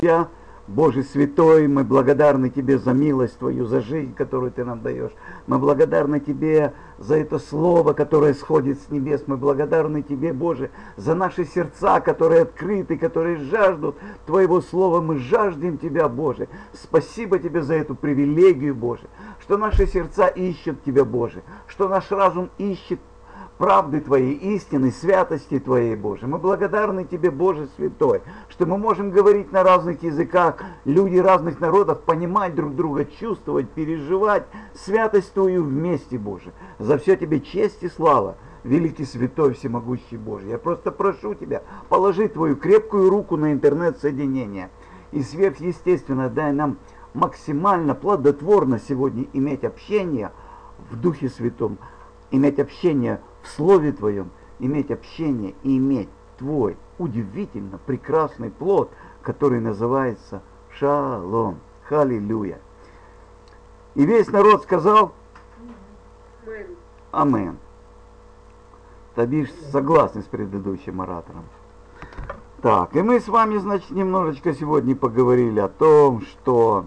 Тебя, Боже Святой, мы благодарны Тебе за милость Твою, за жизнь, которую Ты нам даешь. Мы благодарны Тебе за это Слово, которое сходит с небес. Мы благодарны Тебе, Боже, за наши сердца, которые открыты, которые жаждут Твоего Слова. Мы жаждем Тебя, Боже. Спасибо Тебе за эту привилегию, Боже, что наши сердца ищут Тебя, Боже, что наш разум ищет правды Твоей, истины, святости Твоей, Боже. Мы благодарны Тебе, Боже Святой, что мы можем говорить на разных языках, люди разных народов, понимать друг друга, чувствовать, переживать святость Твою вместе, Боже. За все Тебе честь и слава, великий, святой, всемогущий Боже. Я просто прошу Тебя, положи Твою крепкую руку на интернет-соединение и сверхъестественно дай нам максимально плодотворно сегодня иметь общение в Духе Святом, иметь общение в Слове Твоем, иметь общение и иметь Твой удивительно прекрасный плод, который называется шалом. Халилюя. И весь народ сказал Амен. Табиш согласны с предыдущим оратором. Так, и мы с вами, значит, немножечко сегодня поговорили о том, что...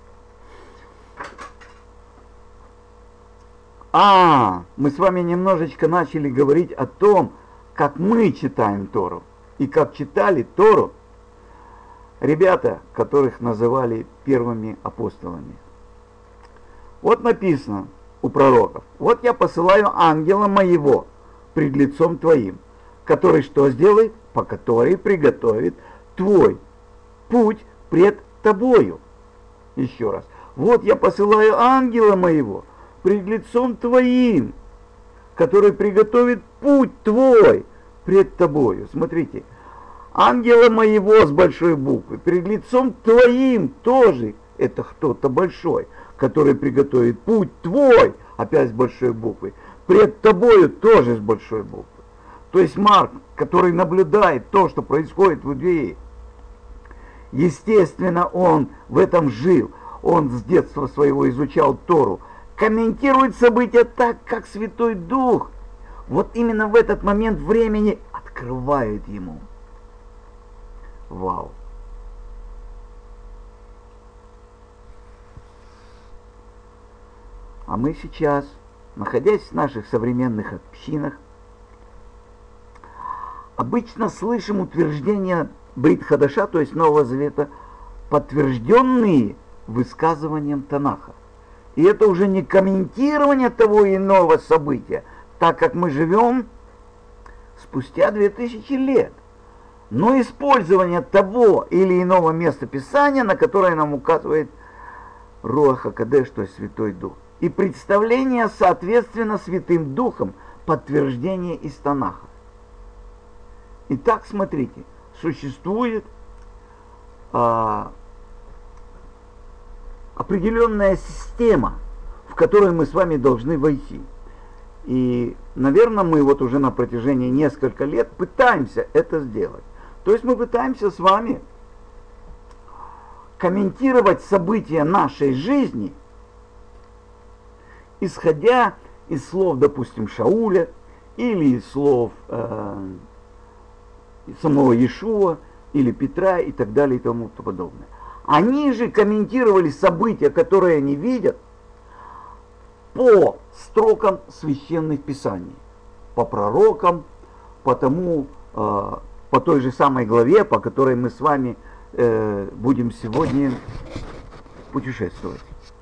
мы с вами немножечко начали говорить о том, как мы читаем Тору. И как читали Тору ребята, которых называли первыми апостолами. Вот написано у пророков: «Вот я посылаю ангела моего пред лицом твоим, который что сделает? По которой приготовит твой путь пред тобою». Еще раз. «Вот я посылаю ангела моего пред лицом твоим, который приготовит путь твой пред тобою». Смотрите, ангела моего с большой буквы, пред лицом твоим тоже это кто-то большой, который приготовит путь твой, опять с большой буквы, пред тобою тоже с большой буквы. То есть Марк, который наблюдает то, что происходит в Иудее, естественно, он в этом жил, он с детства своего изучал Тору, комментирует события так, как Святой Дух вот именно в этот момент времени открывает ему. Вау! А мы сейчас, находясь в наших современных общинах, обычно слышим утверждения Брит Хадаша, то есть Нового Завета, подтвержденные высказыванием Танаха. И это уже не комментирование того или иного события, так как мы живем спустя 2000 лет, но использование того или иного места Писания, на которое нам указывает Руах ха-Кодеш, то есть Святой Дух. И представление, соответственно, Святым Духом, подтверждение из Танаха. Итак, смотрите, существует определенная система, в которую мы с вами должны войти. И, наверное, мы вот уже на протяжении нескольких лет пытаемся это сделать. То есть мы пытаемся с вами комментировать события нашей жизни, исходя из слов, допустим, Шауля, или из слов самого Иешуа, или Петра, и так далее, и тому подобное. Они же комментировали события, которые они видят, по строкам священных писаний, по пророкам, по той же самой главе, по которой мы с вами будем сегодня путешествовать.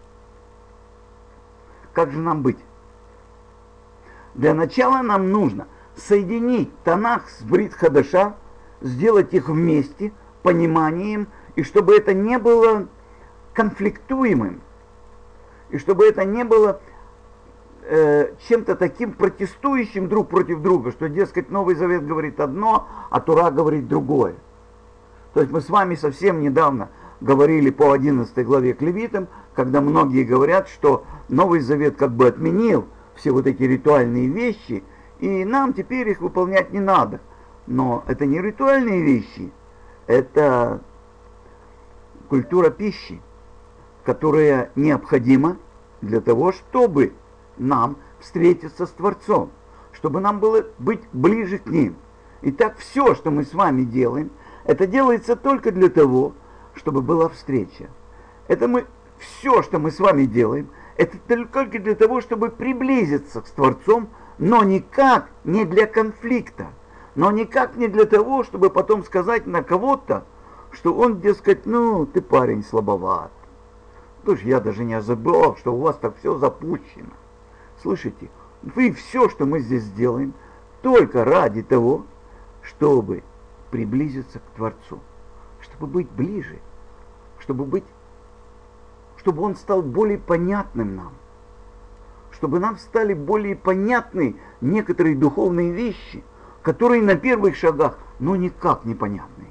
Как же нам быть? Для начала нам нужно соединить Танах с Брит Хадаша, сделать их вместе, пониманием, и чтобы это не было конфликтуемым, и чтобы это не было чем-то таким протестующим друг против друга, что, дескать, Новый Завет говорит одно, а Тора говорит другое. То есть мы с вами совсем недавно говорили по 11 главе к Левитам, когда многие говорят, что Новый Завет как бы отменил все вот эти ритуальные вещи, и нам теперь их выполнять не надо. Но это не ритуальные вещи, это культура пищи, которая необходима для того, чтобы нам встретиться с Творцом, чтобы нам было быть ближе к Ним. Итак, все, что мы с вами делаем, это делается только для того, чтобы была встреча. Это все, что мы с вами делаем, это только для того, чтобы приблизиться с Творцом, но никак не для конфликта, но никак не для того, чтобы потом сказать на кого-то, что он, дескать, ну, ты парень слабоват. Слушай, я даже не забыл, что у вас так все запущено. Слышите, вы все, что мы здесь делаем, только ради того, чтобы приблизиться к Творцу, чтобы быть ближе, чтобы он стал более понятным нам, чтобы нам стали более понятны некоторые духовные вещи, которые на первых шагах, но никак не понятны.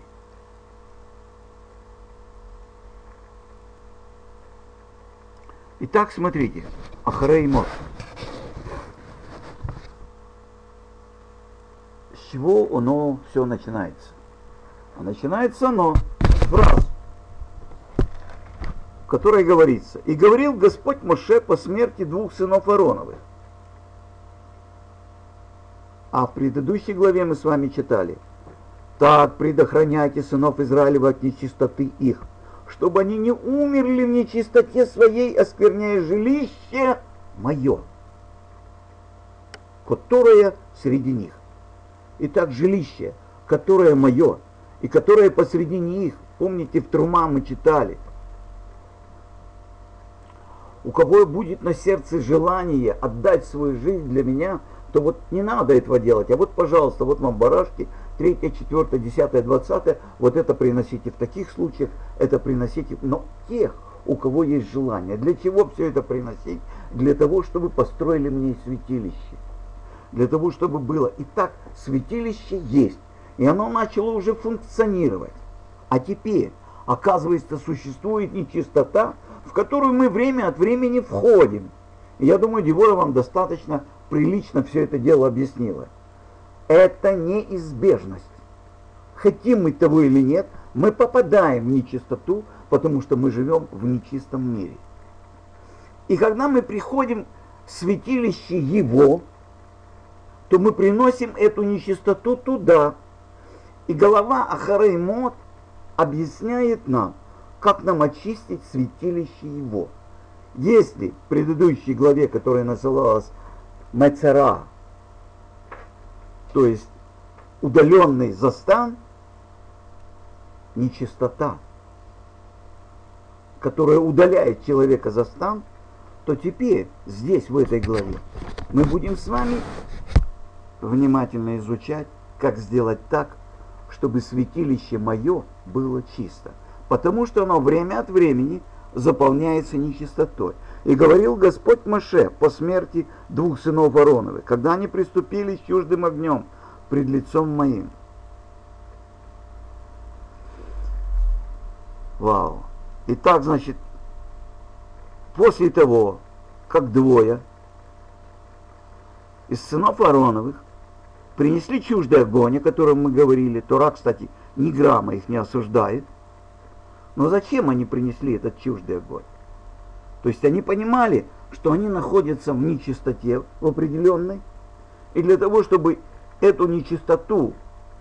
Итак, смотрите, Ахарей Мот. С чего оно все начинается? А начинается оно с фраз, в которой говорится: «И говорил Господь Моше по смерти двух сынов Аароновых». А в предыдущей главе мы с вами читали: «Так предохраняйте сынов Израилева от нечистоты их, чтобы они не умерли в нечистоте своей, оскверняя жилище мое, которое среди них». Итак, жилище, которое мое, и которое посреди них, помните, в Трума мы читали: у кого будет на сердце желание отдать свою жизнь для меня, то вот не надо этого делать, а вот, пожалуйста, вот вам барашки, 3, 4, 10, 20, вот это приносите в таких случаях, это приносите, но тех, у кого есть желание. Для чего все это приносить? Для того, чтобы построили мне святилище. Для того, чтобы было. Итак, святилище есть, и оно начало уже функционировать. А теперь, оказывается, существует нечистота, в которую мы время от времени входим. И я думаю, Девора вам достаточно прилично все это дело объяснила. Это неизбежность. Хотим мы того или нет, мы попадаем в нечистоту, потому что мы живем в нечистом мире. И когда мы приходим в святилище Его, то мы приносим эту нечистоту туда. И голова Ахарей Мот объясняет нам, как нам очистить святилище Его. Если в предыдущей главе, которая называлась Мецера, то есть удаленный застан, нечистота, которая удаляет человека застан, то теперь здесь, в этой главе, мы будем с вами внимательно изучать, как сделать так, чтобы святилище мое было чисто. Потому что оно время от времени заполняется нечистотой. И говорил Господь Моше по смерти двух сынов Аароновых, когда они приступили с чуждым огнем пред лицом моим. Вау. Итак, значит, после того, как двое из сынов Аароновых принесли чуждый огонь, о котором мы говорили, Тора, кстати, ни грамма их не осуждает. Но зачем они принесли этот чуждый огонь? То есть они понимали, что они находятся в нечистоте в определенной, и для того, чтобы эту нечистоту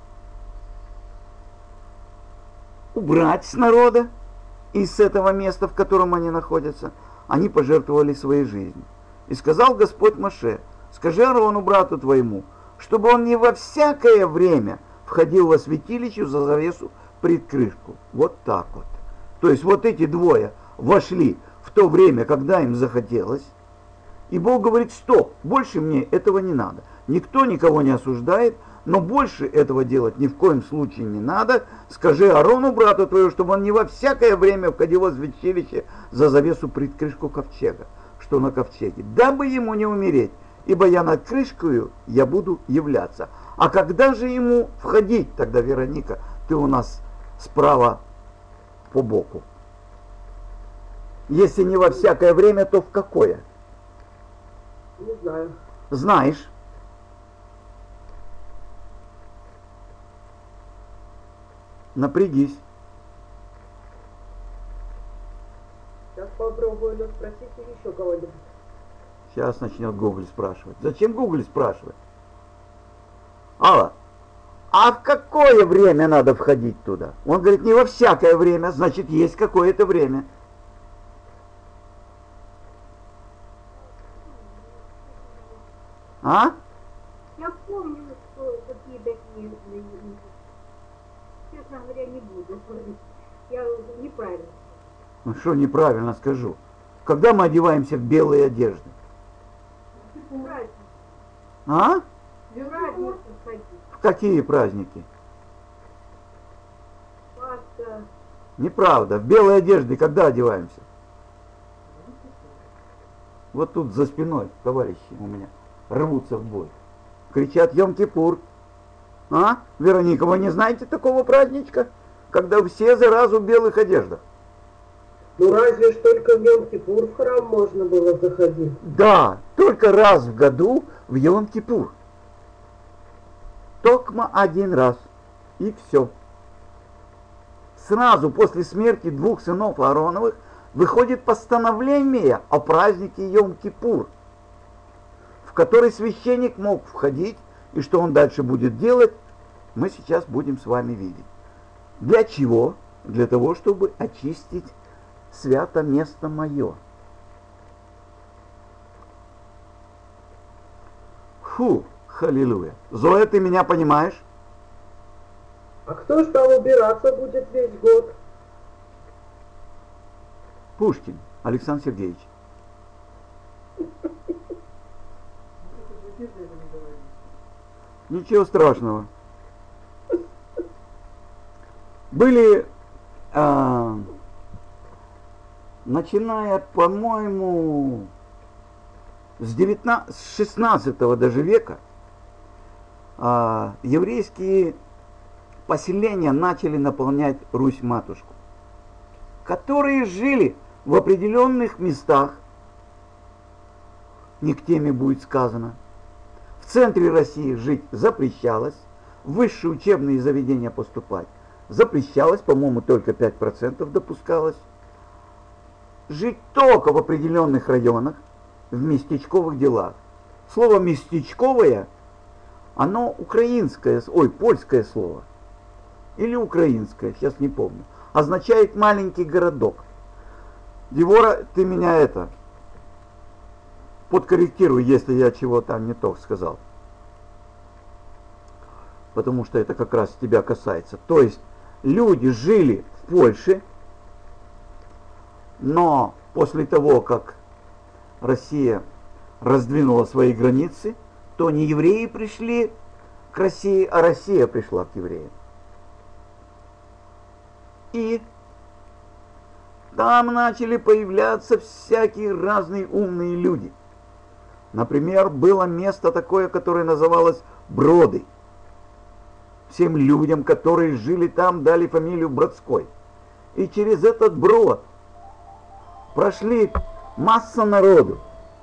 убрать с народа и с этого места, в котором они находятся, они пожертвовали своей жизнью. И сказал Господь Моше: скажи Аарону, брату твоему, чтобы он не во всякое время входил во святилище за завесу пред крышку. Вот так вот. То есть вот эти двое вошли в то время, когда им захотелось. И Бог говорит: стоп, больше мне этого не надо. Никто никого не осуждает, но больше этого делать ни в коем случае не надо. Скажи Аарону, брату твоему, чтобы он не во всякое время входил во святилище за завесу пред крышку ковчега, что на ковчеге, дабы ему не умереть, ибо я над крышкою я буду являться. А когда же ему входить? Тогда, Вероника, ты у нас справа по боку. Если не во всякое время, то в какое? Не знаю. Знаешь. Напрягись. Сейчас попробую спросить еще кого-нибудь. Сейчас начнет Гоголь спрашивать. Зачем Гоголь спрашивать? Алла, А в какое время надо входить туда? Он говорит, не во всякое время, значит, есть какое-то время. А? Я помню, что такие такие, честно говоря, не буду говорить. Я неправильно. Ну что неправильно скажу? Когда мы одеваемся в белые одежды? Праздник. А? Праздник ходить. В какие праздники? Пасха. Неправда. В белой одежде когда одеваемся? Вот тут за спиной товарищи у меня рвутся в бой. Кричат Йом-Кипур. А? Вероника, вы не знаете такого праздничка? Когда все заразу в белых одеждах. Ну разве ж только в Йом-Кипур в храм можно было заходить? Да, только раз в году в Йом-Кипур. Токма один раз. И все. Сразу после смерти двух сынов Аароновых выходит постановление о празднике Йом-Кипур, в который священник мог входить, и что он дальше будет делать, мы сейчас будем с вами видеть. Для чего? Для того, чтобы очистить свято место мое. Фу, халилуя. Зоя, ты меня понимаешь? А кто ж там убираться будет весь год? Пушкин Александр Сергеевич. Ничего страшного. Были, начиная, по-моему, с 16 даже века, еврейские поселения начали наполнять Русь-матушку, которые жили в определенных местах, не к теме будет сказано. В центре России жить запрещалось, в высшие учебные заведения поступать запрещалось, по-моему, только 5% допускалось. Жить только в определенных районах, в местечковых делах. Слово «местечковое», оно украинское, польское слово. Или украинское, сейчас не помню. Означает маленький городок. Девора, ты меня подкорректируй, если я чего там не то сказал. Потому что это как раз тебя касается. То есть люди жили в Польше, но после того, как Россия раздвинула свои границы, то не евреи пришли к России, а Россия пришла к евреям. И там начали появляться всякие разные умные люди. Например, было место такое, которое называлось Броды. Всем людям, которые жили там, дали фамилию Бродской. И через этот Брод прошли масса народу.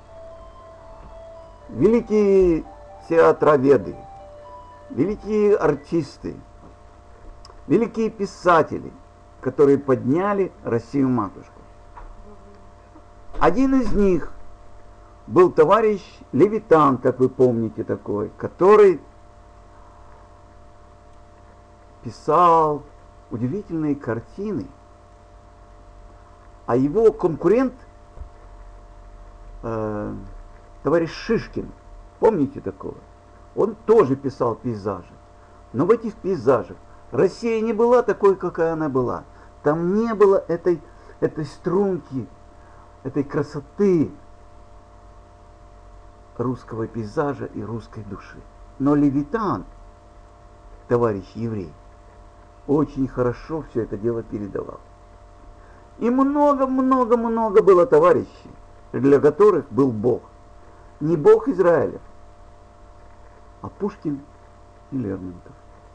Великие театроведы, великие артисты, великие писатели, которые подняли Россию-матушку. Один из них был товарищ Левитан, как вы помните, такой, который писал удивительные картины, а его конкурент, товарищ Шишкин, помните такого? Он тоже писал пейзажи. Но в этих пейзажах Россия не была такой, какая она была. Там не было этой струнки, этой красоты русского пейзажа и русской души. Но Левитан, товарищ еврей, очень хорошо все это дело передавал. И много-много-много было товарищей, для которых был Бог. Не Бог Израилев, а Пушкин и Лермонтов.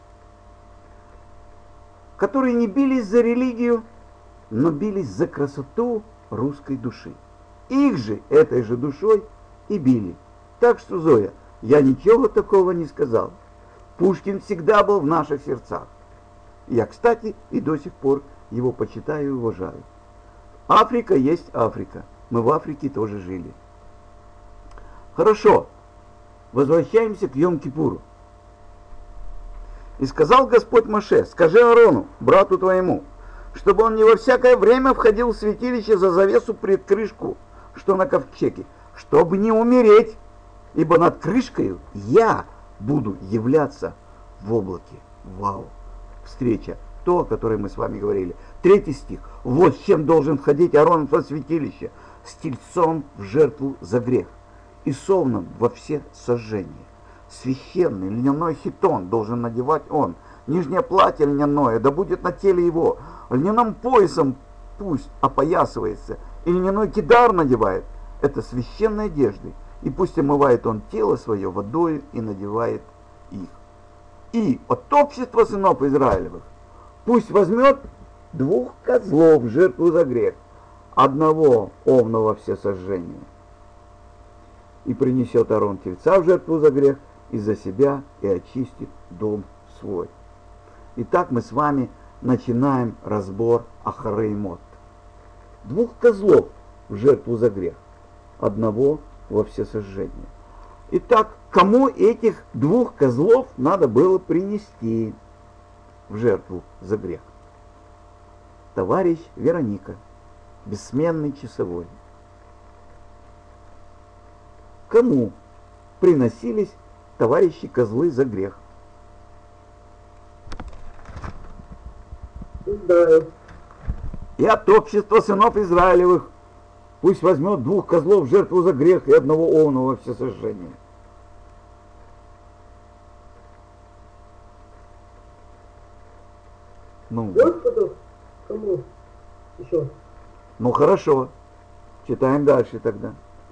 Которые не бились за религию, но бились за красоту русской души. Их же этой же душой и били. Так что, Зоя, я ничего такого не сказал. Пушкин всегда был в наших сердцах. Я, кстати, и до сих пор его почитаю и уважаю. Африка есть Африка. Мы в Африке тоже жили. Хорошо. Возвращаемся к Йом-Кипуру. И сказал Господь Моше: скажи Аарону, брату твоему, чтобы он не во всякое время входил в святилище за завесу пред крышку, что на ковчеге, чтобы не умереть, ибо над крышкою я буду являться в облаке. Вау! Встреча, то, о которой мы с вами говорили. 3 стих. Вот с чем должен входить Аарон во святилище: с тельцом в жертву за грех и совным во все сожжения. Священный льняной хитон должен надевать он, нижнее платье льняное, да будет на теле его, льняным поясом пусть опоясывается, и льняной кидар надевает, это священной одеждой, и пусть омывает он тело свое водою и надевает их. И от общества сынов Израилевых пусть возьмет 2 козлов в жертву за грех, 1 овного всесожжения, и принесет Аарон тельца в жертву за грех и за себя, и очистит дом свой. Итак, мы с вами начинаем разбор Ахаре-Мот. 2 козлов в жертву за грех, 1 во всесожжение. Итак, кому этих 2 козлов надо было принести в жертву за грех? Товарищ Вероника, бессменный часовой. Кому приносились товарищи козлы за грех? Да. И от общества сынов Израилевых пусть возьмет 2 козлов в жертву за грех и 1 овного всесожжения. Господу? Кому? Еще. Ну хорошо, читаем дальше тогда.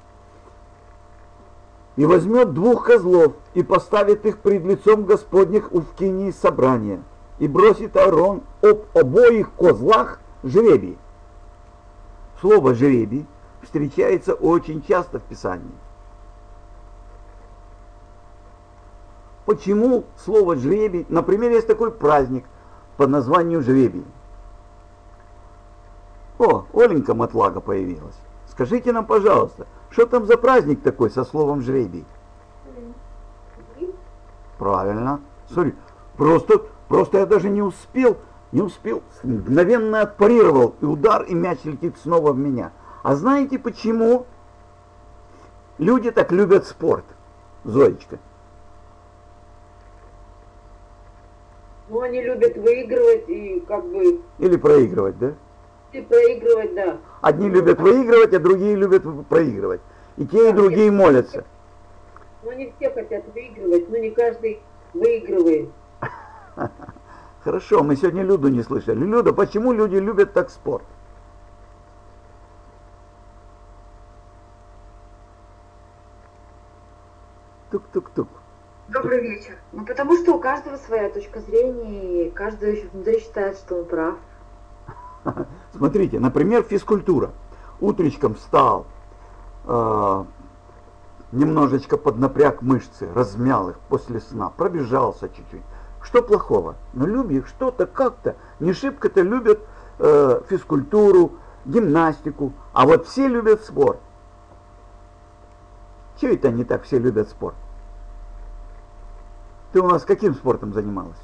И возьмет 2 козлов и поставит их пред лицом Господних у вкинии собрания, и бросит Аарон об обоих козлах жребий. Слово жребий встречается очень часто в Писании. Почему слово жребий? Например, есть такой праздник под названием жребий. О, Оленька Матлага появилась. Скажите нам, пожалуйста, что там за праздник такой со словом жребий? Правильно. Смотри, просто я даже не успел, мгновенно отпарировал, и удар, и мяч летит снова в меня. А знаете почему люди так любят спорт, Зоечка? Ну, они любят выигрывать и как бы... Или проигрывать, да? И проигрывать, да. Одни любят выигрывать, а другие любят проигрывать. И те, и другие молятся. Ну, они все хотят выигрывать, но не каждый выигрывает. Хорошо, мы сегодня Люду не слышали. Люда, почему люди любят так спорт? Тук-тук-тук. Добрый вечер. Ну, потому что у каждого своя точка зрения, и каждый еще внутри считает, что он прав. Смотрите, например, физкультура. Утречком встал, немножечко поднапряг мышцы, размял их после сна, пробежался чуть-чуть. Что плохого? Ну, любят что-то как-то. Не шибко-то любят физкультуру, гимнастику, а вот все любят спорт. Чего это они так все любят спорт? Ты у нас каким спортом занималась?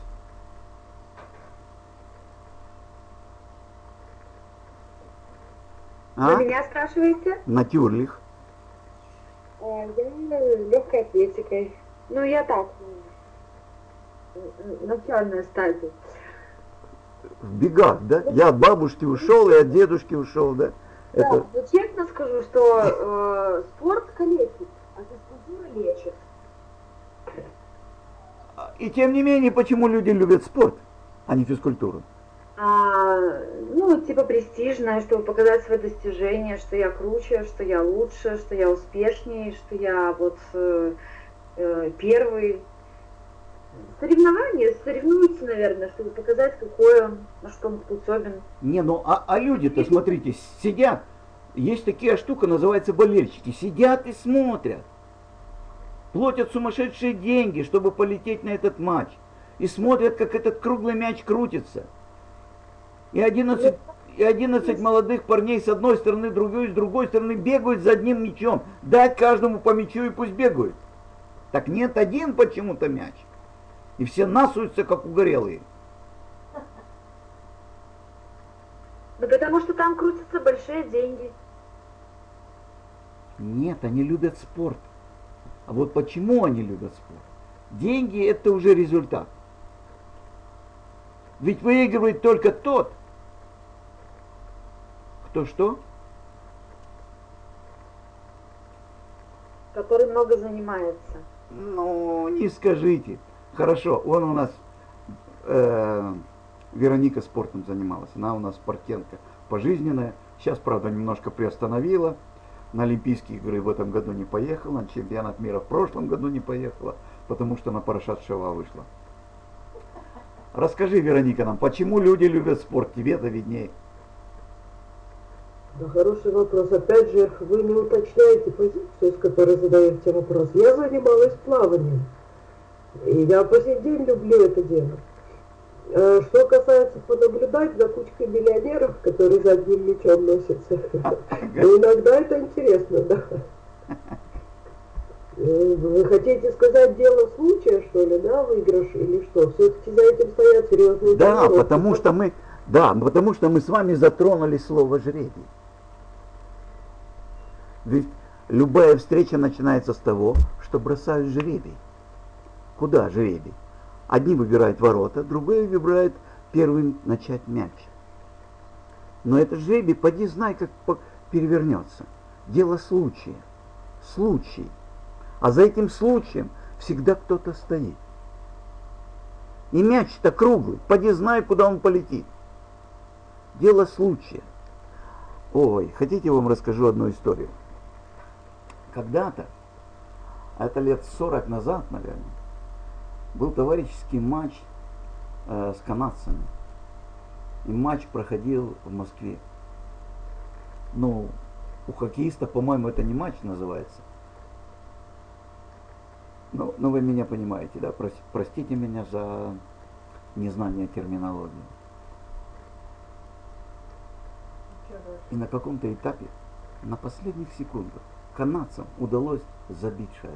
Вы меня спрашиваете? Натюрлих. Я легкой атлетикой. Ну, я так, начальная стадия. В бегах, да? Я от бабушки ушел и от дедушки ушел, да? Да, Это... но честно скажу, что спорт калечит, а физкультура лечит. И тем не менее, почему люди любят спорт, а не физкультуру? Ну, типа престижное, чтобы показать свои достижения, что я круче, что я лучше, что я успешнее, что я вот первый. Соревнования, соревнуются, наверное, чтобы показать, какой он, на что он способен. Не, ну а люди-то, смотрите, сидят, есть такая штука, называется болельщики, сидят и смотрят. Платят сумасшедшие деньги, чтобы полететь на этот матч. И смотрят, как этот круглый мяч крутится. И 11 молодых парней с одной стороны, с другой стороны бегают за одним мячом. Дать каждому по мячу и пусть бегают. Так нет, один почему-то мяч. И все насуются, как угорелые. Ну потому что там крутятся большие деньги. Нет, они любят спорт. А вот почему они любят спорт? Деньги это уже результат. Ведь выигрывает только тот, кто что? Который много занимается. Ну, не скажите. Хорошо, вон у нас Вероника спортом занималась. Она у нас спортсменка пожизненная. Сейчас, правда, немножко приостановила. На Олимпийские игры в этом году не поехала. На чемпионат мира в прошлом году не поехала. Потому что на Парашат Шава вышла. Расскажи, Вероника, нам, почему люди любят спорт? Тебе-то виднее. Да, хороший вопрос. Опять же, вы не уточняете позицию, с которой задаете вопрос. Я занималась плаванием. И я по сей день люблю это дело. Что касается понаблюдать за кучкой миллионеров, которые за одним мячом носятся, ну, иногда это интересно, да. Вы хотите сказать дело случая, что ли, да, выигрыш или что? Все-таки за этим стоят серьезные Да, потому что мы с вами затронули слово жребий. Ведь любая встреча начинается с того, что бросают жребий. Куда жребий? Одни выбирают ворота, другие выбирают первым начать мяч. Но этот жребий, поди знай, как перевернется. Дело случая. Случай. А за этим случаем всегда кто-то стоит. И мяч-то круглый, поди знай, куда он полетит. Дело случая. Ой, хотите, я вам расскажу одну историю? Когда-то, это лет 40 назад, наверное, был товарищеский матч с канадцами. И матч проходил в Москве. Ну, у хоккеиста, по-моему, это не матч называется. Ну, вы меня понимаете, да? Простите меня за незнание терминологии. И на каком-то этапе, на последних секундах, канадцам удалось забить шайбу.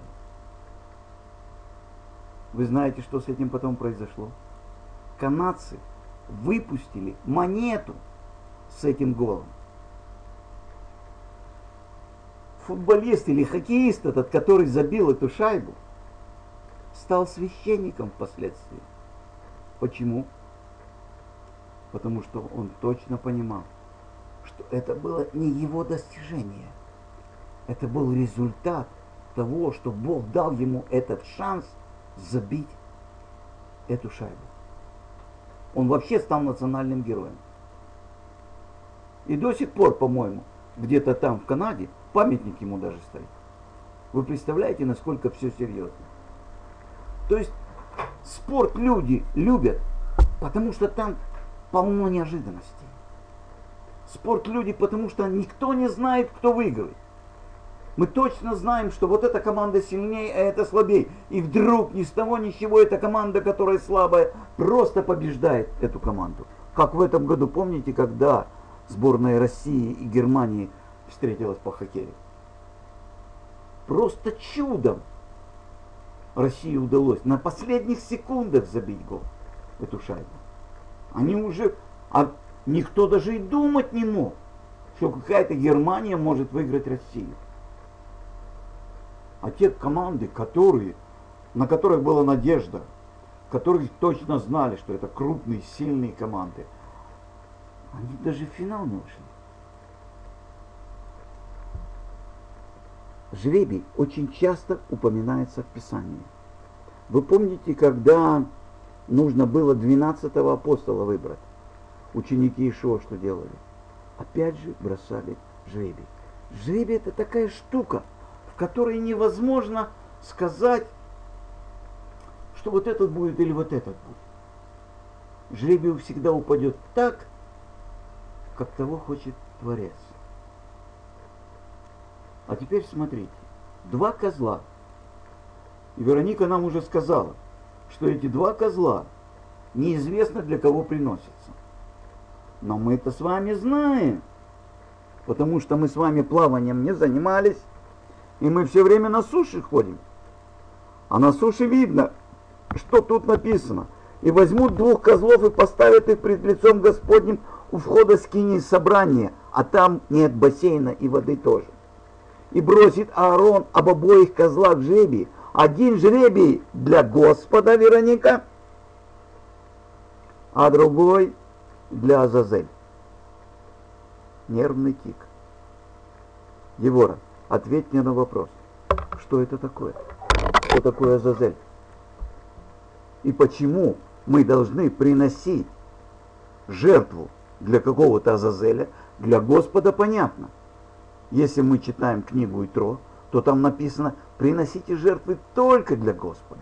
Вы знаете, что с этим потом произошло? Канадцы выпустили монету с этим голом. Футболист или хоккеист этот, который забил эту шайбу, стал священником впоследствии. Почему? Потому что он точно понимал, что это было не его достижение. Это был результат того, что Бог дал ему этот шанс забить эту шайбу. Он вообще стал национальным героем. И до сих пор, по-моему, где-то там в Канаде памятник ему даже стоит. Вы представляете, насколько все серьезно? То есть спорт люди любят, потому что там полно неожиданностей. Спорт люди, потому что никто не знает, кто выиграет. Мы точно знаем, что вот эта команда сильнее, а эта слабее. И вдруг ни с того ни с сего эта команда, которая слабая, просто побеждает эту команду. Как в этом году, помните, когда сборная России и Германии встретилась по хоккею? Просто чудом России удалось на последних секундах забить гол, эту шайбу. Они уже, никто даже и думать не мог, что какая-то Германия может выиграть Россию. А те команды, на которых была надежда, которые точно знали, что это крупные, сильные команды, они даже в финал не ушли. Жребий очень часто упоминается в Писании. Вы помните, когда нужно было 12-го апостола выбрать? Ученики Иешуа что делали? Опять же бросали жребий. Жребий это такая штука, в которой невозможно сказать, что вот этот будет или вот этот будет. Жребий всегда упадет так, как того хочет Творец. А теперь смотрите, 2 козла. И Вероника нам уже сказала, что эти 2 козла неизвестно для кого приносятся. Но мы это с вами знаем, потому что мы с вами плаванием не занимались, и мы все время на суше ходим. А на суше видно, что тут написано. И возьмут 2 козлов и поставят их пред лицом Господним у входа скинии собрания, а там нет бассейна и воды тоже. И бросит Аарон об обоих козлах жребий. Один жребий для Господа, Вероника, а другой для Азазель. Нервный тик. Евора, ответь мне на вопрос. Что это такое? Что такое Азазель? И почему мы должны приносить жертву для какого-то Азазеля? Для Господа понятно. Если мы читаем книгу Итро, то там написано: приносите жертвы только для Господа.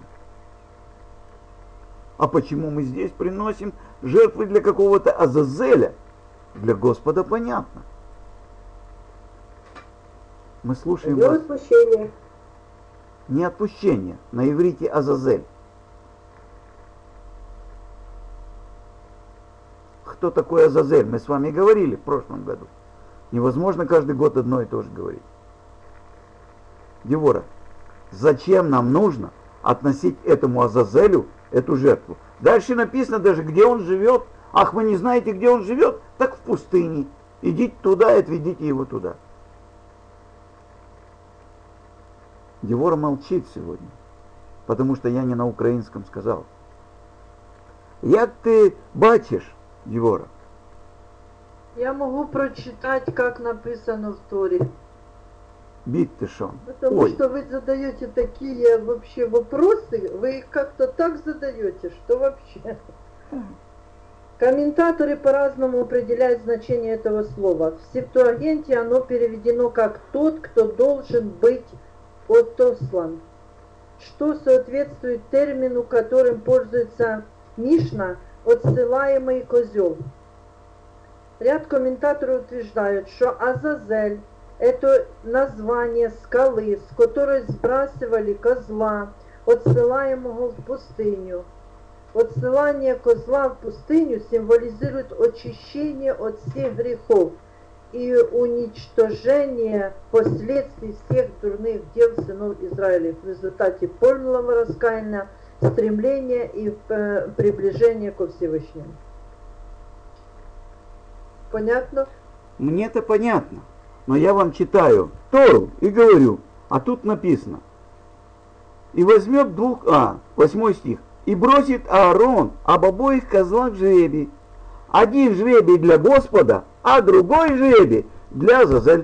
А почему мы здесь приносим жертвы для какого-то Азазеля? Для Господа понятно. Мы слушаем Для вас. отпущения. Не отпущение, на иврите Азазель. Кто такой Азазель? Мы с вами говорили в прошлом году. Невозможно каждый год одно и то же говорить. Девора, зачем нам нужно относить этому Азазелю эту жертву? Дальше написано даже, где он живет. Ах, вы не знаете, где он живет? Так в пустыне. Идите туда и отведите его туда. Девора молчит сегодня, потому что я не на украинском сказал. Як ты бачишь, Девора? Я могу прочитать, как написано в Торе. Биттешон. Потому что вы задаете такие вообще вопросы, вы их как-то так задаете, что вообще... Комментаторы по-разному определяют значение этого слова. В Септуагинте оно переведено как «тот, кто должен быть отослан», что соответствует термину, которым пользуется Мишна, «отсылаемый козел». Ряд комментаторов утверждают, что Азазель – это название скалы, с которой сбрасывали козла, отсылаемого в пустыню. Отсылание козла в пустыню символизирует очищение от всех грехов и уничтожение последствий всех дурных дел сынов Израиля в результате полного раскаяния, стремления и приближения ко Всевышнему. Понятно? Мне это понятно, но я вам читаю Тору и говорю, а тут написано: и возьмет 8 стих, и бросит Аарон об обоих козлах жребий. Один жребий для Господа, а другой жребий для Азазель.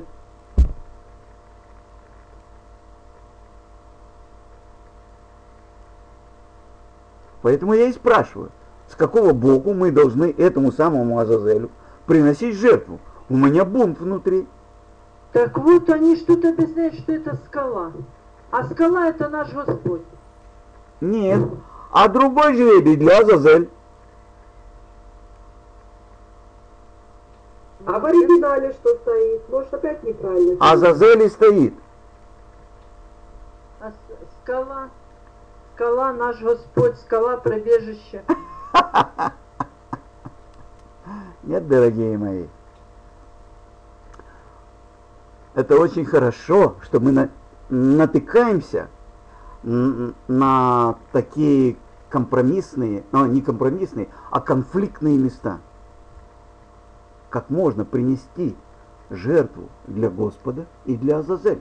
Поэтому я и спрашиваю, с какого боку мы должны этому самому Азазелю приносить жертву? У меня бунт внутри. Так вот, они что-то объясняют, что это скала. А скала — это наш Господь. Нет. А другой жребий для Азазель. А в оригинале что стоит? Может, опять неправильно? Азазель и стоит. А скала наш Господь, скала прибежище. Нет, дорогие мои. Это очень хорошо, что мы натыкаемся на такие компромиссные, не компромиссные, а конфликтные места. Как можно принести жертву для Господа и для Азазеля.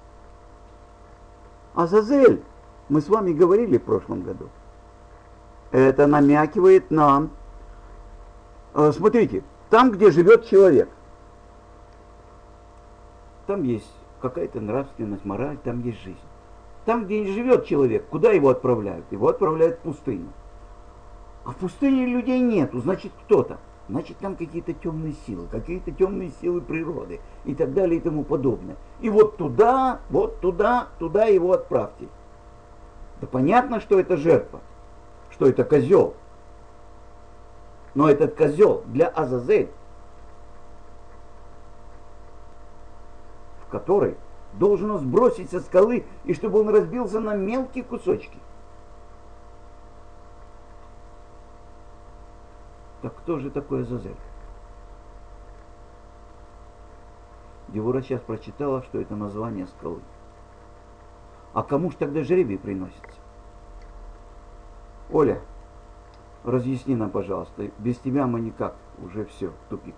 Азазель, мы с вами говорили в прошлом году, это намекивает нам, смотрите, там, где живет человек, там есть какая-то нравственность, мораль, там есть жизнь. Там, где не живет человек, куда его отправляют? Его отправляют в пустыню. А в пустыне людей нету, значит, кто-то. Значит, там какие-то темные силы природы и так далее и тому подобное. И вот туда его отправьте. Да понятно, что это жертва, что это козел. Но этот козел для Азазель, в который должен сбросить со скалы, и чтобы он разбился на мелкие кусочки. Так кто же такой Азазель? Девора сейчас прочитала, что это название скалы. А кому ж тогда жребий приносится? Оля, разъясни нам, пожалуйста, без тебя мы никак, уже все, тупик.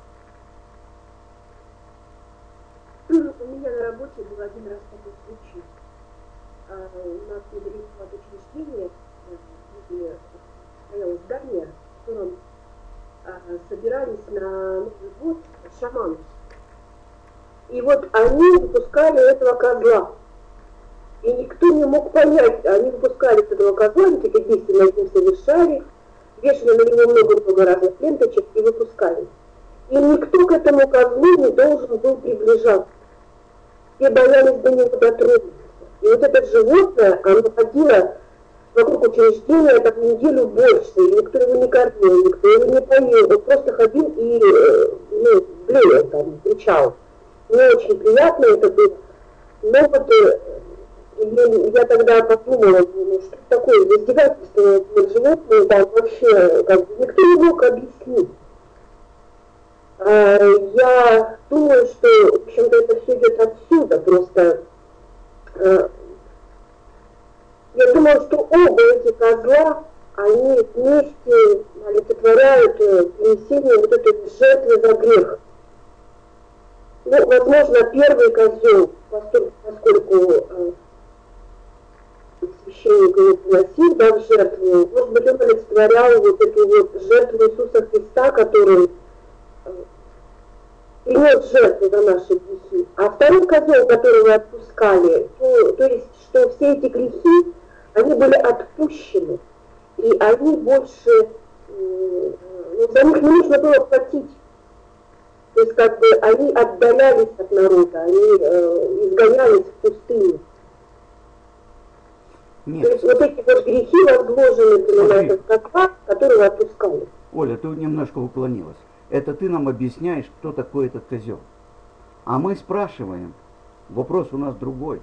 У меня на работе был один раз такой случай. У нас недалеко от учреждения стояло здание, в котором собирались на Новый год шаманы. И вот они выпускали этого козла. И никто не мог понять, они выпускали с этого козла, они какие действия над ним совершали, вешали на него много-много разных ленточек и выпускали. И никто к этому козлу не должен был приближаться. Все боялись до него дотронуться. И вот это животное, оно ходило вокруг учреждения так неделю больше, и никто его не кормил, никто его не поел, он просто ходил и блеял там, кричал. Не очень приятно это было. Но вот я тогда подумала, что такое издевательство над животным, там вообще как бы, никто не мог объяснить. Я думаю, что, в общем-то, это все идет отсюда, просто я думаю, что оба эти козла, они вместе олицетворяют принесение вот этой жертвы за грех. Ну, возможно, первый козел, поскольку священник его приносил, да, в жертву, может быть, он олицетворял вот эту вот жертву Иисуса Христа, который принес жертву за наши грехи. А второй козел, которого отпускали, то есть, что все эти грехи, они были отпущены, и они больше, за них не нужно было платить. То есть, как бы, они отдалялись от народа, они изгонялись в пустыню. Нет. То есть, вот эти вот грехи возложены были на этот козла, которого отпускали. Оля, ты немножко уклонилась. Это ты нам объясняешь, кто такой этот козел. А мы спрашиваем, вопрос у нас другой.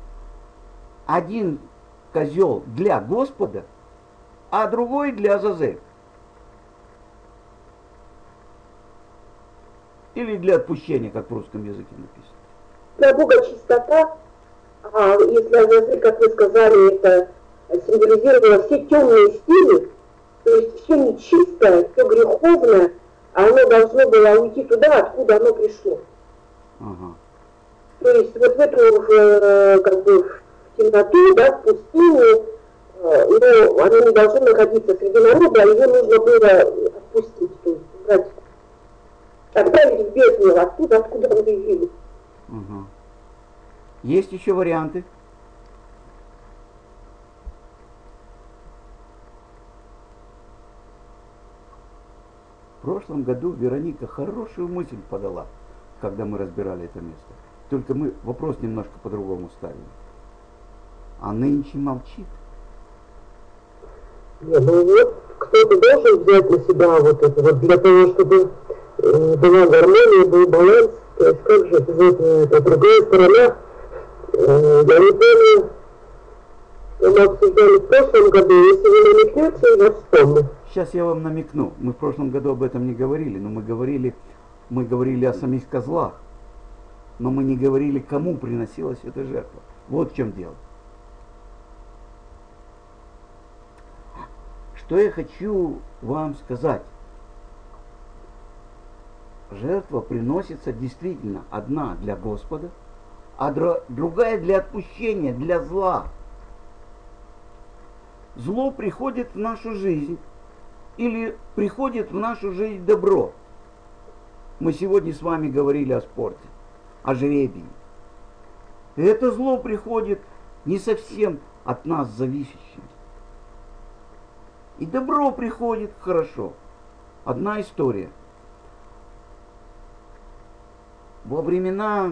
Один козел для Господа, а другой для Азазеля. Или для отпущения, как в русском языке написано. Для Бога чистота, а если Азазель, как вы сказали, это символизировало все темные силы, то есть все нечистое, все греховное, а оно должно было уйти туда, откуда оно пришло. Ага. То есть вот в эту как бы в темноту, да, в пустыню, но оно не должно находиться среди народа, а ее нужно было отпустить, то есть убрать, отправить в бездну, откуда он появился. Ага. Есть еще варианты? В прошлом году Вероника хорошую мысль подала, когда мы разбирали это место. Только мы вопрос немножко по-другому ставили. А нынче молчит. Не, ну вот кто-то должен взять на себя вот это вот для того, чтобы была гармония, был баланс. То есть как же это другая сторона. Я не помню, мы обсуждали в прошлом году, если вы намекнете, я вспомню. Сейчас я вам намекну. Мы в прошлом году об этом не говорили, но мы говорили о самих козлах. Но мы не говорили, кому приносилась эта жертва. Вот в чем дело. Что я хочу вам сказать. Жертва приносится действительно одна для Господа, а другая для отпущения, для зла. Зло приходит в нашу жизнь или приходит в нашу жизнь добро. Мы сегодня с вами говорили о спорте, о жребии. И это зло приходит не совсем от нас зависящим. И добро приходит хорошо. Одна история. Во времена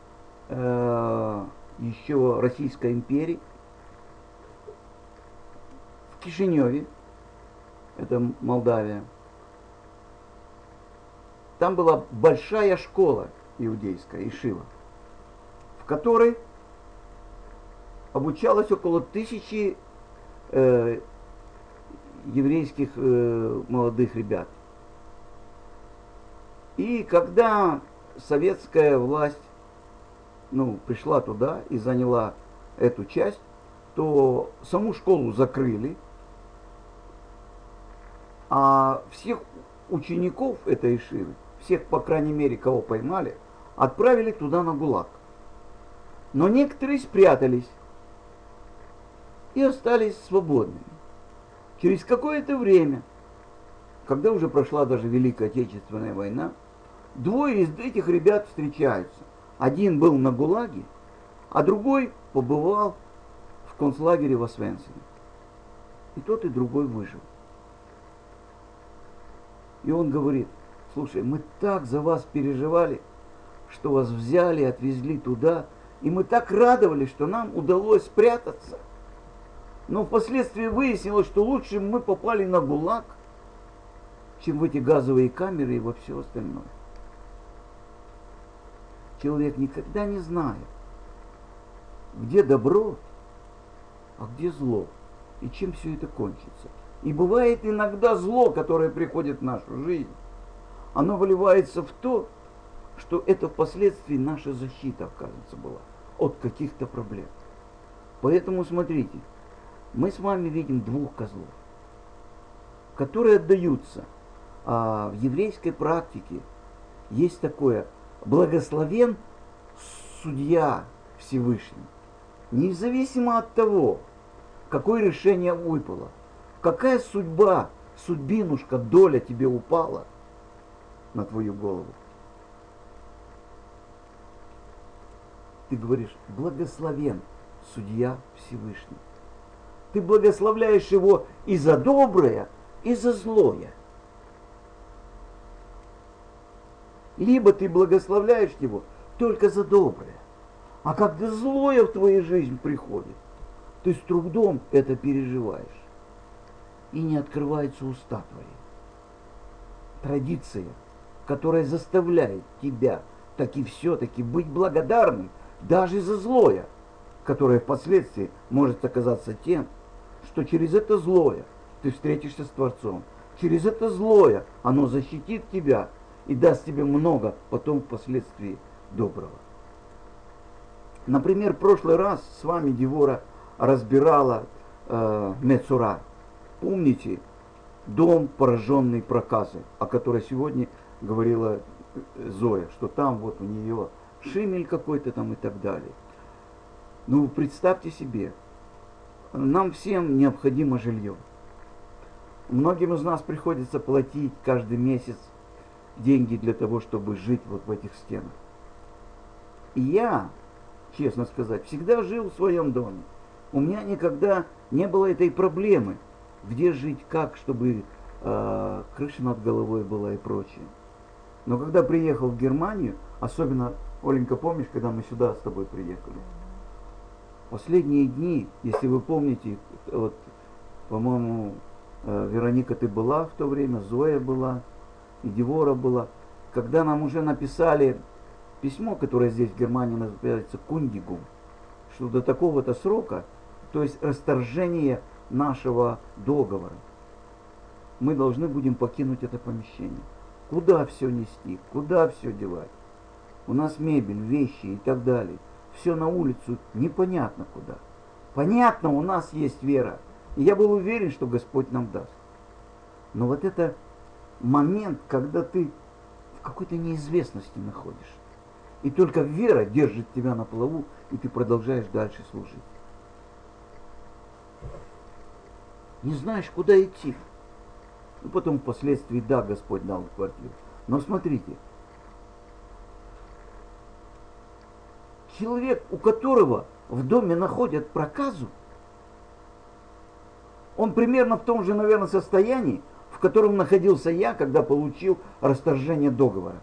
еще Российской империи в Кишиневе, это Молдавия, там была большая школа иудейская, Ишива, в которой обучалось около 1000 еврейских молодых ребят. И когда советская власть пришла туда и заняла эту часть, то саму школу закрыли, А всех учеников этой Ишивы, всех, по крайней мере, кого поймали, отправили туда на ГУЛАГ. Но некоторые спрятались и остались свободными. Через какое-то время, когда уже прошла даже Великая Отечественная война, двое из этих ребят встречаются. Один был на ГУЛАГе, а другой побывал в концлагере в Освенциме. И тот, и другой выжил. И он говорит: слушай, мы так за вас переживали, что вас взяли, отвезли туда, и мы так радовались, что нам удалось спрятаться. Но впоследствии выяснилось, что лучше мы попали на ГУЛАГ, чем в эти газовые камеры и во все остальное. Человек никогда не знает, где добро, а где зло, и чем все это кончится. И бывает иногда зло, которое приходит в нашу жизнь, оно выливается в то, что это впоследствии наша защита, оказывается, была от каких-то проблем. Поэтому смотрите, мы с вами видим двух козлов, которые отдаются. А в еврейской практике есть такое: благословен судья Всевышний, независимо от того, какое решение выпало, какая судьба, судьбинушка, доля тебе упала на твою голову. Ты говоришь: благословен судья Всевышний. Ты благословляешь его и за доброе, и за злое. Либо ты благословляешь его только за доброе. А когда злое в твою жизнь приходит, ты с трудом это переживаешь. И не открываются уста твои. Традиция, которая заставляет тебя таки все-таки быть благодарным даже за злое, которое впоследствии может оказаться тем, что через это злое ты встретишься с Творцом. Через это злое оно защитит тебя и даст тебе много потом впоследствии доброго. Например, в прошлый раз с вами Девора разбирала Мецура. Помните дом, пораженный проказой, о которой сегодня говорила Зоя, что там вот у нее шимель какой-то там и так далее. Ну, представьте себе, нам всем необходимо жилье. Многим из нас приходится платить каждый месяц деньги для того, чтобы жить вот в этих стенах. И я, честно сказать, всегда жил в своем доме. У меня никогда не было этой проблемы, где жить, как, чтобы крыша над головой была и прочее. Но когда приехал в Германию, особенно, Оленька, помнишь, когда мы сюда с тобой приехали? Последние дни, если вы помните, вот, по-моему, Вероника, ты была в то время, Зоя была, и Девора была, когда нам уже написали письмо, которое здесь в Германии называется кундигум, что до такого-то срока, то есть расторжение нашего договора, мы должны будем покинуть это помещение. Куда все нести, куда все девать? У нас мебель, вещи и так далее. Все на улицу, непонятно куда. Понятно, у нас есть вера. И я был уверен, что Господь нам даст. Но вот это момент, когда ты в какой-то неизвестности находишь. И только вера держит тебя на плаву, и ты продолжаешь дальше служить. Не знаешь, куда идти. Ну, потом впоследствии, да, Господь дал квартиру. Но смотрите, человек, у которого в доме находят проказу, он примерно в том же, наверное, состоянии, в котором находился я, когда получил расторжение договора.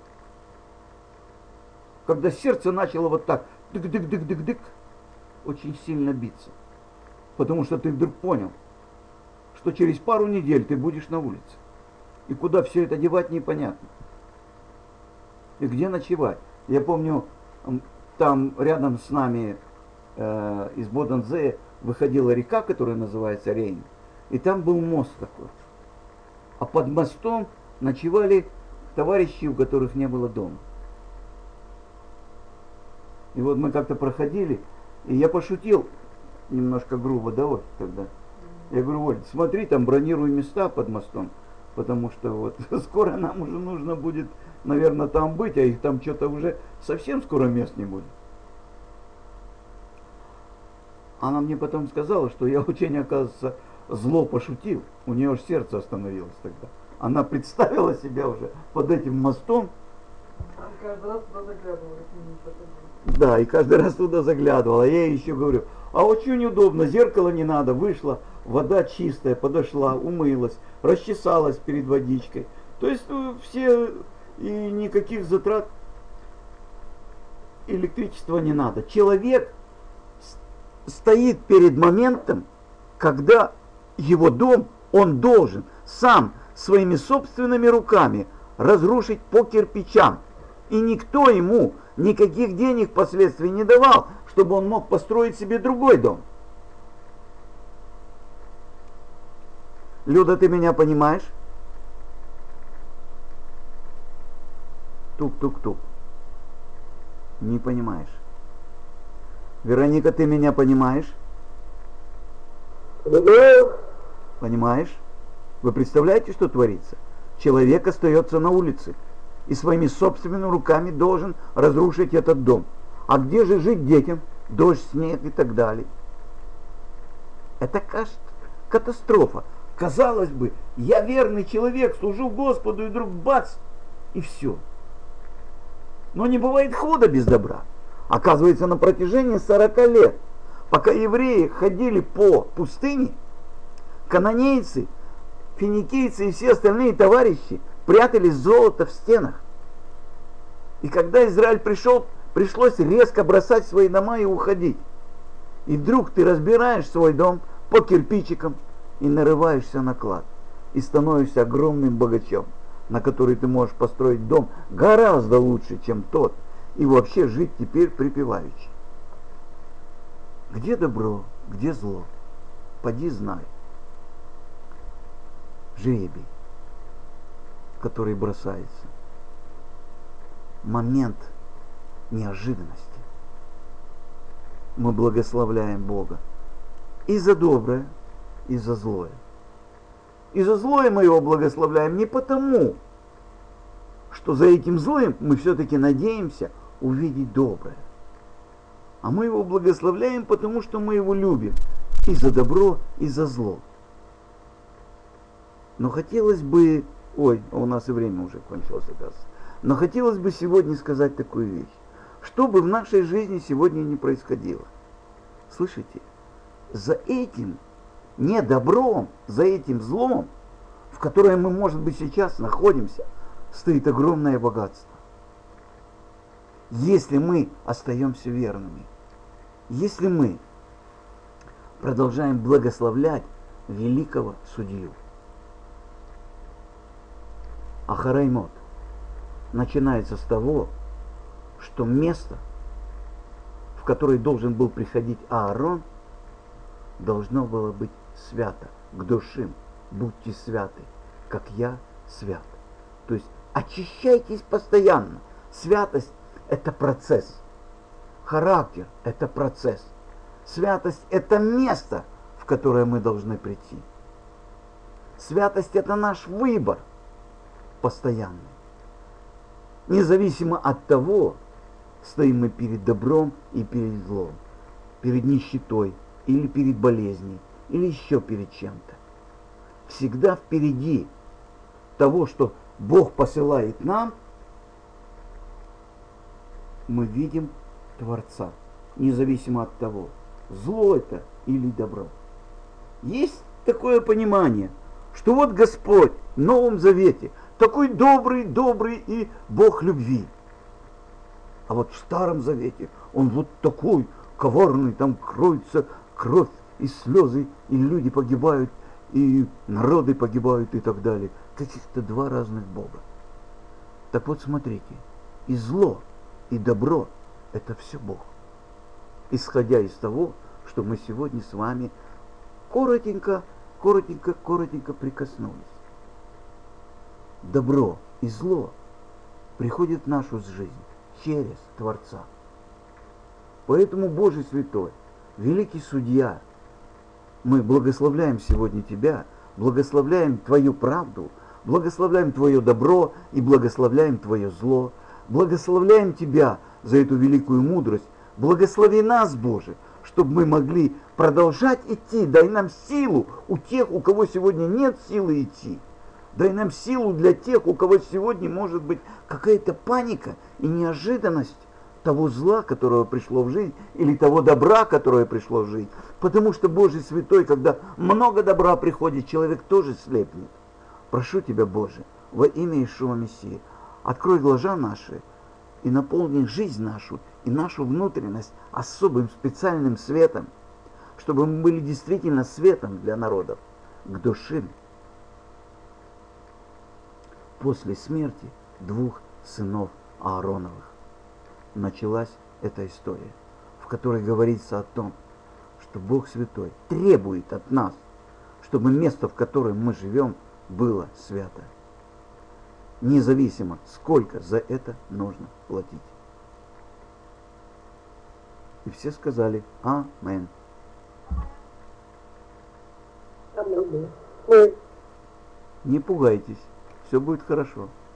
Когда сердце начало вот так, дык-дык-дык-дык-дык, очень сильно биться. Потому что ты вдруг понял, что через пару недель ты будешь на улице. И куда все это девать, непонятно. И где ночевать. Я помню, там рядом с нами из Бодензее выходила река, которая называется Рейн. И там был мост такой. А под мостом ночевали товарищи, у которых не было дома. И вот мы как-то проходили, и я пошутил немножко грубо, да, вот тогда. Я говорю: Оль, смотри, там бронирую места под мостом. потому что вот скоро нам уже нужно будет, наверное, там быть, а их там что-то уже совсем скоро мест не будет. Она мне потом сказала, что я очень, оказывается, зло пошутил. У нее аж сердце остановилось тогда. Она представила себя уже под этим мостом. Каждый раз туда заглядывала. Да, и каждый раз туда заглядывала. Я ей еще говорю, а очень удобно, зеркало не надо. Вышла, вода чистая, подошла, умылась, расчесалась перед водичкой. То есть все, и никаких затрат электричества не надо. Человек стоит перед моментом, когда его дом, он должен сам своими собственными руками разрушить по кирпичам. И никто ему никаких денег впоследствии не давал, чтобы он мог построить себе другой дом. Люда, ты меня понимаешь? Тук-тук-тук. Не понимаешь. Вероника, ты меня понимаешь? Понимаю. Понимаешь? Вы представляете, что творится? Человек остается на улице и своими собственными руками должен разрушить этот дом. А где же жить детям? Дождь, снег и так далее. Это катастрофа. Казалось бы, я верный человек, служу Господу, и вдруг бац, и все. Но не бывает худа без добра. Оказывается, на протяжении 40 лет, пока евреи ходили по пустыне, кананейцы, финикийцы и все остальные товарищи прятали золото в стенах. И когда Израиль пришел, пришлось резко бросать свои дома и уходить. И вдруг ты разбираешь свой дом по кирпичикам и нарываешься на клад. И становишься огромным богачом, на который ты можешь построить дом гораздо лучше, чем тот. И вообще жить теперь припеваючи. Где добро, где зло? Поди знай. Жребий, который бросается. Момент неожиданности. Мы благословляем Бога и за доброе, и за злое. И за злое мы его благословляем не потому, что за этим злым мы все-таки надеемся увидеть доброе. А мы его благословляем, потому что мы его любим и за добро, и за зло. Но хотелось бы... Ой, у нас и время уже кончилось, оказывается. Но хотелось бы сегодня сказать такую вещь. Что бы в нашей жизни сегодня ни происходило. Слышите? За этим недобром, за этим злом, в котором мы, может быть, сейчас находимся, стоит огромное богатство. Если мы остаемся верными, если мы продолжаем благословлять великого судью. Ахараймот начинается с того, что место, в которое должен был приходить Аарон, должно было быть свято. К душим будьте святы, как я свят. То есть очищайтесь постоянно. Святость – это процесс. Характер – это процесс. Святость – это место, в которое мы должны прийти. Святость – это наш выбор постоянный. Независимо от того, стоим мы перед добром и перед злом, перед нищетой или перед болезнью, или еще перед чем-то. Всегда впереди того, что Бог посылает нам, мы видим Творца, независимо от того, зло это или добро. Есть такое понимание, что вот Господь в Новом Завете такой добрый и Бог любви. А вот в Старом Завете он вот такой коварный, там кроется кровь и слезы, и люди погибают, и народы погибают и так далее. Каких-то два разных Бога. Так вот смотрите, и зло, и добро – это все Бог. Исходя из того, что мы сегодня с вами коротенько прикоснулись. Добро и зло приходят в нашу жизнь через Творца. Поэтому, Божий Святой, великий Судья, мы благословляем сегодня Тебя, благословляем Твою правду, Благословляем Твое добро и благословляем Твое зло. Благословляем Тебя за эту великую мудрость. Благослови нас, Боже, чтобы мы могли продолжать идти. Дай нам силу у тех, у кого сегодня нет силы идти. Дай нам силу для тех, у кого сегодня может быть какая-то паника и неожиданность того зла, которое пришло в жизнь, или того добра, которое пришло в жизнь. Потому что, Боже Святой, когда много добра приходит, человек тоже слепнет. Прошу Тебя, Боже, во имя Иешуа Мессии, открой глаза наши и наполни жизнь нашу и нашу внутренность особым специальным светом, чтобы мы были действительно светом для народов, к душе. После смерти двух сынов Аароновых началась эта история, в которой говорится о том, что Бог Святой требует от нас, чтобы место, в котором мы живем, было свято. Независимо, сколько за это нужно платить. И все сказали Амен. Аминь. Не пугайтесь, все будет хорошо.